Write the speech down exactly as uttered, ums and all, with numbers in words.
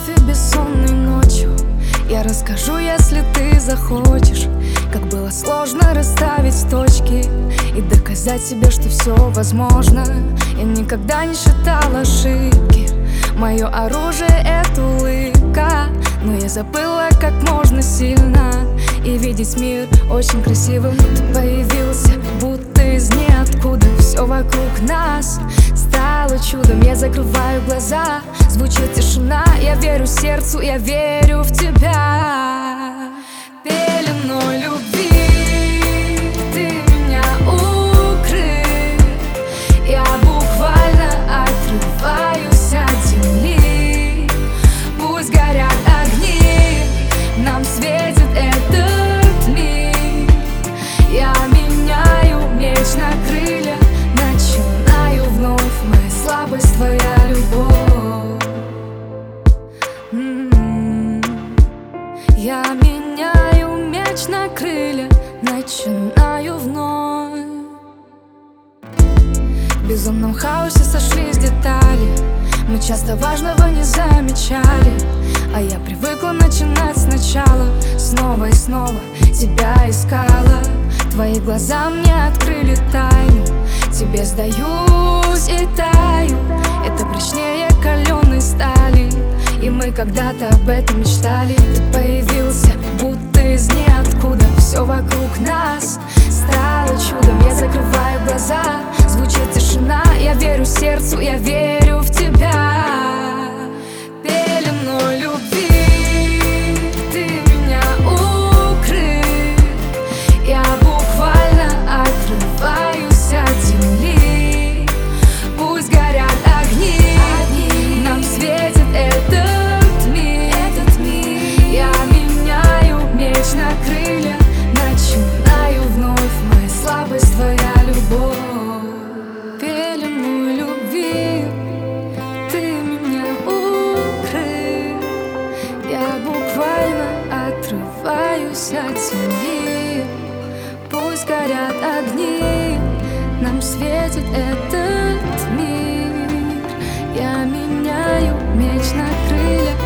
вновь и бессонной ночью я расскажу, если ты захочешь, как было сложно расставить точки и доказать себе, что все возможно. Я никогда не считала ошибки, мое оружие — это улыбка. Но я забыла, как можно сильно и видеть мир очень красивым. Ты появился, будто из ниоткуда. Все вокруг нас стало чудом. Я закрываю глаза, звучит тишина. Я верю сердцу, я верю в тебя. Пеленой любви ты меня укрыл. Я буквально отрываюсь от земли. Пусть горят огни, нам светит этот мир. Я меняю меч на крылья, начинаю вновь. Моя слабость, твоя любовь. М-м-м. Я меняю меч на крылья, начинаю вновь. В безумном хаосе сошлись детали, мы часто важного не замечали. А я привыкла начинать сначала, снова и снова тебя искала. Твои глаза мне открыли тайну, тебе сдаюсь и таю. Это прочнее каленой стали, и мы когда-то об этом мечтали. Ты появился, будто из ниоткуда. Все вокруг нас стало чудом. Я закрываю глаза, звучит тишина. Я верю сердцу, я верю в тебя. Пеленой любви ты меня укрыл. Я буквально отрываюсь от земли. Пусть горят огни, огни. Нам светит этот мир. этот мир. Я меняю меч на крылья, начинаю вновь. Моя слабость, твоя любовь. Пеленой любви ты меня укрыл. Я буквально отрываюсь от земли. Пусть горят огни, нам светит этот мир. Я меняю меч на крылья,